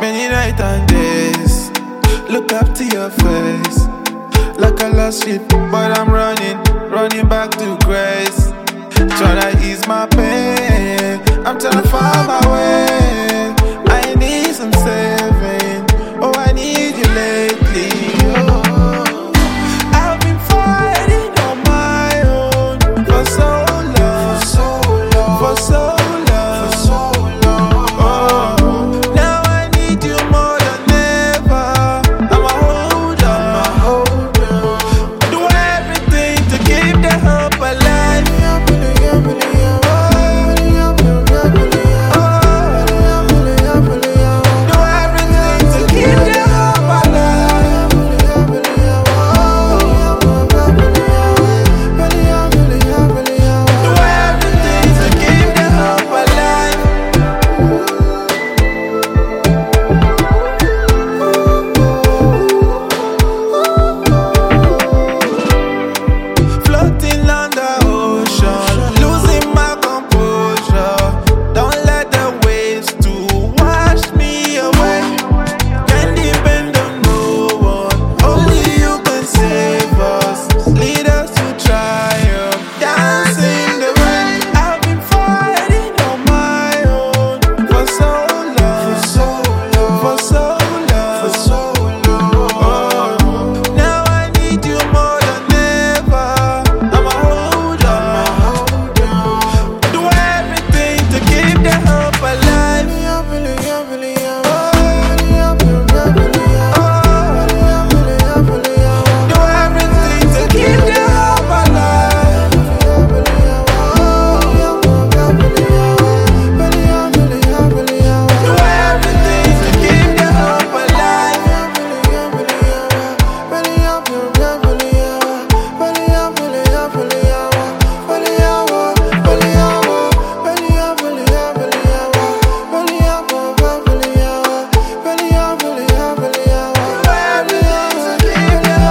Many nights and days, look up to your face. Like a lost sheep, but I'm running back to grace. Tryna ease my pain, I'm tryna find my way. I need some saving, oh I need you lately. Oh, I've been fighting on my own for so long, for so long.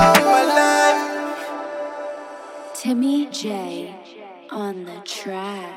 Timmy J on the track.